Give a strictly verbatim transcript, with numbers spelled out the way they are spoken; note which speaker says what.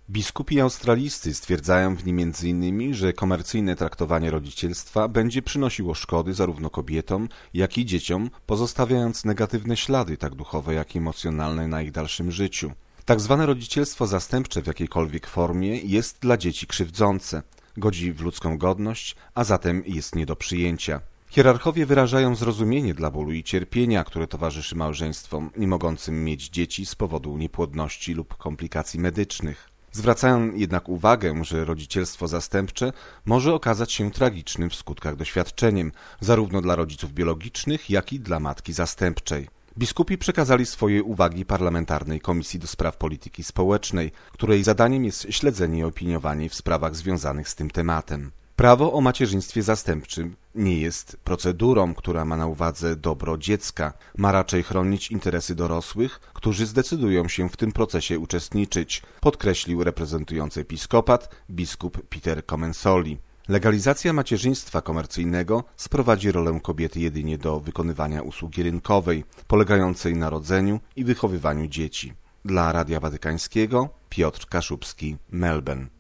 Speaker 1: Biskupi australijscy stwierdzają w nim między innymi, że komercyjne traktowanie rodzicielstwa będzie przynosiło szkody zarówno kobietom, jak i dzieciom, pozostawiając negatywne ślady tak duchowe, jak i emocjonalne na ich dalszym życiu. Tak zwane rodzicielstwo zastępcze w jakiejkolwiek formie jest dla dzieci krzywdzące, godzi w ludzką godność, a zatem jest nie do przyjęcia. Hierarchowie wyrażają zrozumienie dla bólu i cierpienia, które towarzyszy małżeństwom nie mogącym mieć dzieci z powodu niepłodności lub komplikacji medycznych. Zwracają jednak uwagę, że rodzicielstwo zastępcze może okazać się tragicznym w skutkach doświadczeniem, zarówno dla rodziców biologicznych, jak i dla matki zastępczej. Biskupi przekazali swoje uwagi Parlamentarnej Komisji do Spraw Polityki Społecznej, której zadaniem jest śledzenie i opiniowanie w sprawach związanych z tym tematem. Prawo o macierzyństwie zastępczym nie jest procedurą, która ma na uwadze dobro dziecka. Ma raczej chronić interesy dorosłych, którzy zdecydują się w tym procesie uczestniczyć, podkreślił reprezentujący episkopat biskup Peter Comensoli. Legalizacja macierzyństwa komercyjnego sprowadzi rolę kobiety jedynie do wykonywania usługi rynkowej, polegającej na rodzeniu i wychowywaniu dzieci. Dla Radia Watykańskiego Piotr Kaszubski, Melbourne.